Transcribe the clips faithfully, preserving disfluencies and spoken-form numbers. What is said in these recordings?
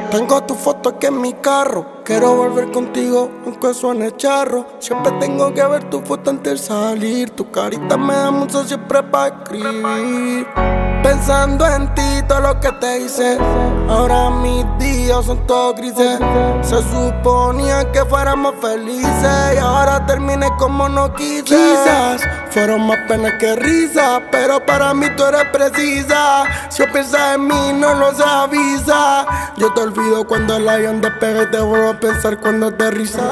Tengo tu foto aquí en mi carro. Quiero volver contigo aunque suene charro. Siempre tengo que ver tu foto antes de salir. Tu carita me da mucho siempre pa' escribir. Pensando en ti, todo lo que te hice. Ahora mis días son todos grises. Se suponía que fuéramos felices y ahora terminé como no quise. Quizás fueron más penas que risas, pero para mí tú eres precisa. Si piensas en mí no lo se avisa. Yo te olvido cuando el avión despega y te vuelvo a pensar cuando aterriza.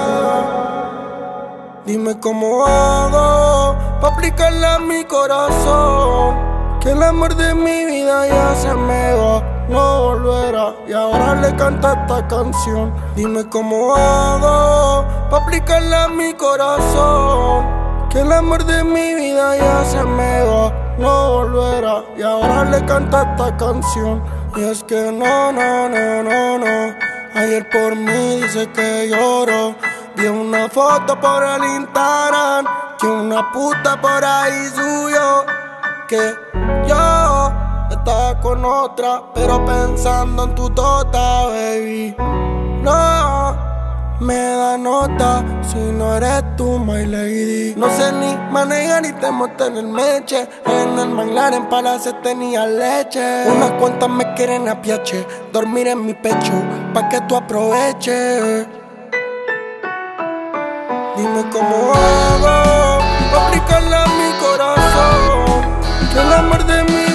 Dime cómo hago pa' aplicarle a mi corazón, que el amor de mi vida ya se me va, no volverá. Y ahora le canta esta canción. Dime cómo hago pa' aplicarle a mi corazón, que el amor de mi vida ya se me va, no volverá. Y ahora le canta esta canción. Y es que no, no, no, no, no. Ayer por mí dice que lloro. Vi una foto por el Instagram que una puta por ahí subió, que yo estaba con otra, pero pensando en tu tota, baby. No me da nota si no eres tú, my lady. No sé ni manejar ni te monté en el meche. En el McLaren Palace tenía leche. Unas cuantas me quieren a piache, dormir en mi pecho pa' que tú aproveches. Dime cómo hago pa' aplicarle a mi corazón, que el amor de mi